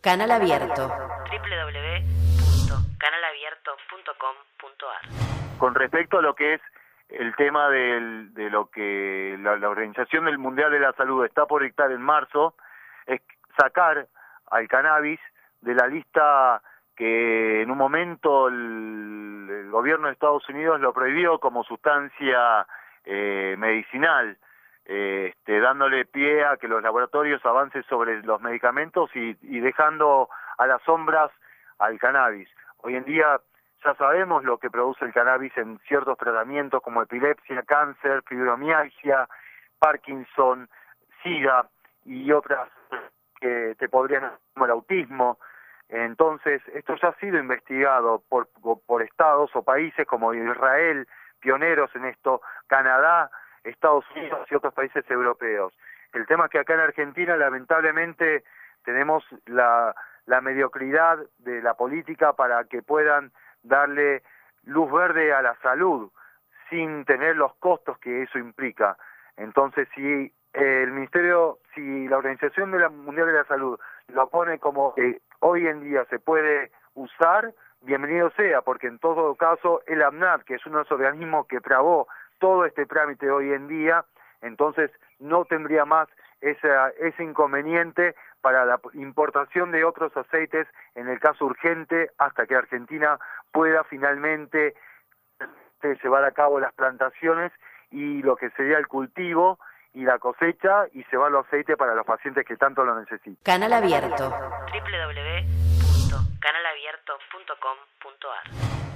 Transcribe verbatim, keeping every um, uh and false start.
Canal Abierto. doble u doble u doble u punto canal abierto punto com punto a r. Con respecto a lo que es el tema del, de lo que la, la Organización del Mundial de la Salud está por dictar en marzo, es sacar al cannabis de la lista que en un momento el, el gobierno de Estados Unidos lo prohibió como sustancia eh, medicinal, eh, este, dándole pie a que los laboratorios avancen sobre los medicamentos y, y dejando a las sombras al cannabis. Hoy en día ya sabemos lo que produce el cannabis en ciertos tratamientos como epilepsia, cáncer, fibromialgia, Parkinson, SIDA y otras que te podrían, como el autismo. Entonces, esto ya ha sido investigado por, por estados o países como Israel, pioneros en esto, Canadá, Estados Unidos y otros países europeos. El tema es que acá en Argentina, lamentablemente, tenemos la, la mediocridad de la política para que puedan darle luz verde a la salud sin tener los costos que eso implica. Entonces, si el Ministerio, si la Organización de la Mundial de la Salud lo pone como que hoy en día se puede usar, bienvenido sea, porque en todo caso el AMNAT, que es uno de los organismos que trabó todo este trámite hoy en día, entonces no tendría más esa, ese inconveniente para la importación de otros aceites, en el caso urgente, hasta que Argentina pueda finalmente llevar a cabo las plantaciones y lo que sería el cultivo y la cosecha y llevar los aceites para los pacientes que tanto lo necesitan. Canal Abierto. doble u doble u doble u punto canal abierto punto com punto a r.